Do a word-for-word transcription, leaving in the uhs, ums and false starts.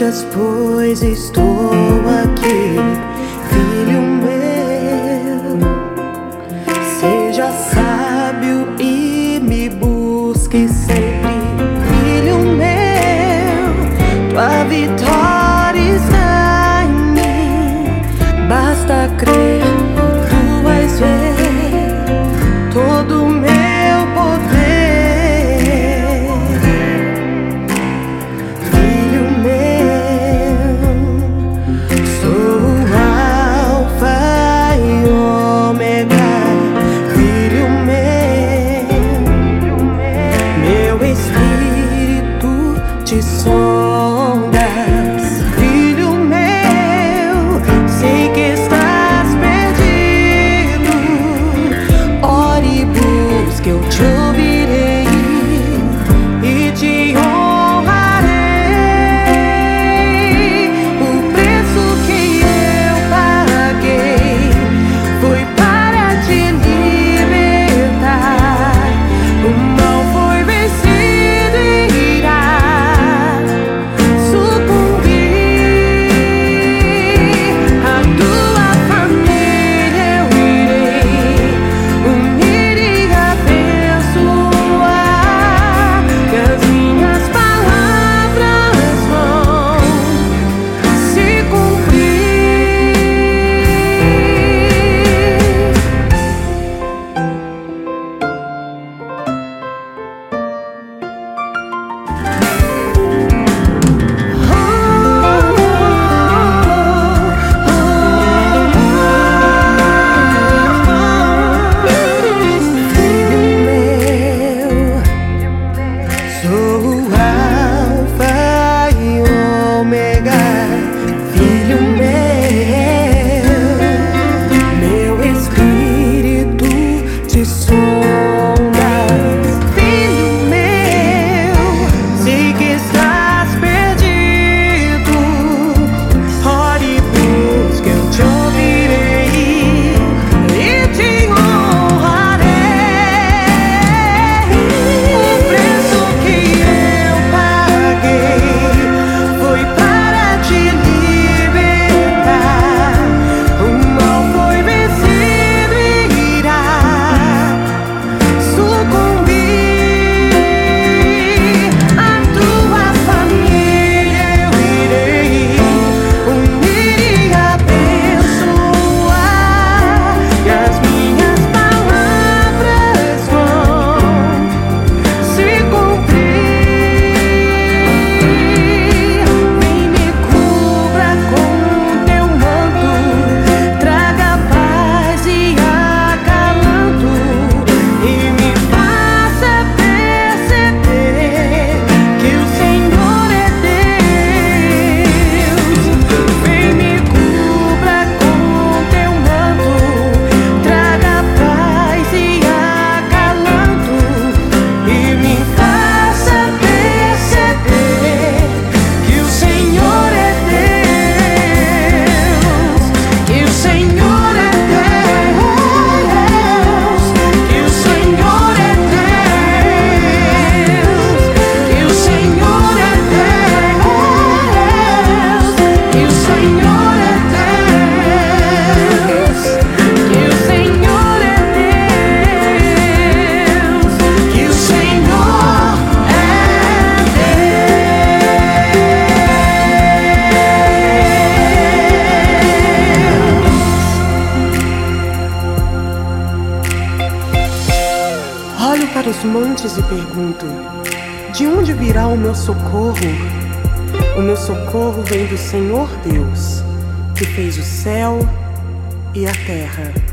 deixas, pois estou aqui, filho meu. Seja sábio e me busque sempre, filho meu. Tua vitória está em mim, basta crer, tu vais ver todo o meu poder. Filho meu, sou Alfa e Ômega. Filho meu, meu espírito te sondas. Filho meu, sei que estás perdido. Ore e busque, eu te ouvirei e te honrarei. O preço que eu paguei foi para te libertar. O mal foi vencido e irá sucumbir. A tua família eu irei unir e abençoar, que as minhas palavras vão se cumprir. Sou Alfa e Ômega, filho meu, meu espírito te sondas. Filho meu, sei que estás perdido. Ore e busque, eu te ouvirei e te honrarei. O preço que eu paguei foi para te libertar. O mal foi vencido e irá sucumbir. A tua família eu irei unir e abençoar, e as minhas palavras vão se cumprir. Vem, me cubra com teu manto, traga paz e acalanto, e me faça perceber que o Senhor é Deus. Vem, me cubra com teu manto, traga paz e acalanto, e me faça perceber que o Senhor é Deus, que o Senhor é Deus, que o Senhor é Deus, que o Senhor é Deus, que o Senhor é Deus, que o Senhor é Deus, que o Senhor é Deus. Olho para os montes e pergunto: de onde virá o meu socorro? O meu socorro vem do Senhor Deus, que fez o céu e a terra.